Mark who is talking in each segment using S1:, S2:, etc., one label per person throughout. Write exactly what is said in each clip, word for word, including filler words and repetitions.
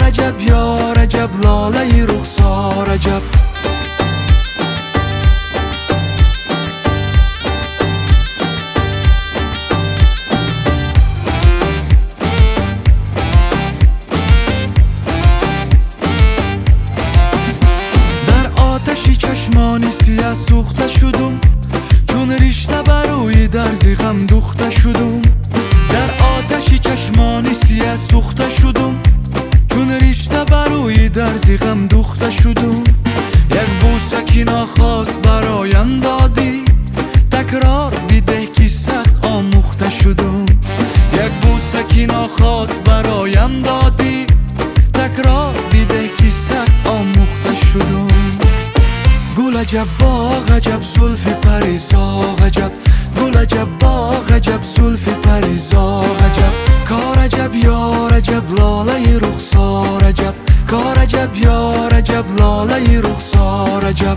S1: عجب یا عجب لاله رخسار عجب. در آتشی چشمانی سیاه سوخته شدم، چون ریشته بروی درز غم دوخته شدم. در آتشی چشمانی سیاه سوخته شدم، چون ریشته بروی درز غم دوخته شدم. یک بوسکی ناخواست برایم دادی، تکرار بیده که سخت آموخته شدم. یک بوسکی ناخواست برایم دادی، تکرار بیده که سخت آموخته شدم. گل عجب باغ عجب زلف پریزاغ عجب، گل عجب باغ عجب زلف پریزاغ عجب. کار عجب یار عجب لاله رخسار عجب، کار عجب یار عجب لاله رخسار عجب.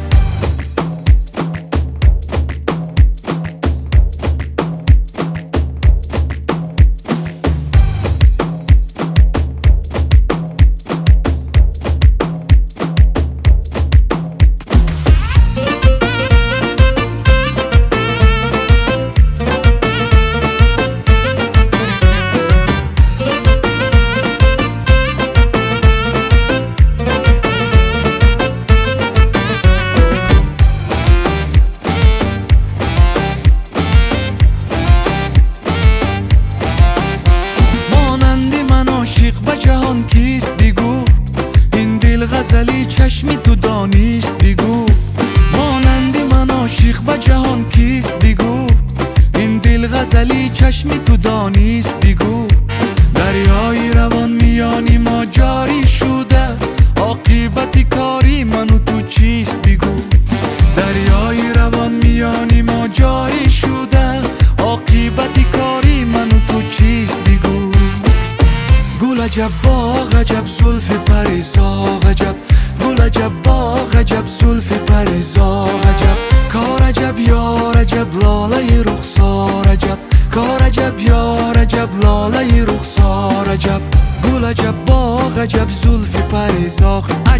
S1: جهان کیست بگو، این دل غزلی چشمی تو دانیست بگو. مانندی من عاشق به جهان کیست بگو، این دل غزلی چشمی تو دانیست بگو. دریای روان میانی ما جاری شده، عاقبت کاری من و تو چیست بگو. دریای روان میانی ما جاری شده، عاقبت کاری من و تو چیست بگو. گل عجب باغ عجب زلف پریزاغ عجب، گل عجب باغ عجب زلف پریزاغ عجب. کار عجب یار عجب لاله رخسار عجب، کار عجب یار عجب لاله رخسار عجب. گل عجب باغ عجب زلف پریزاغ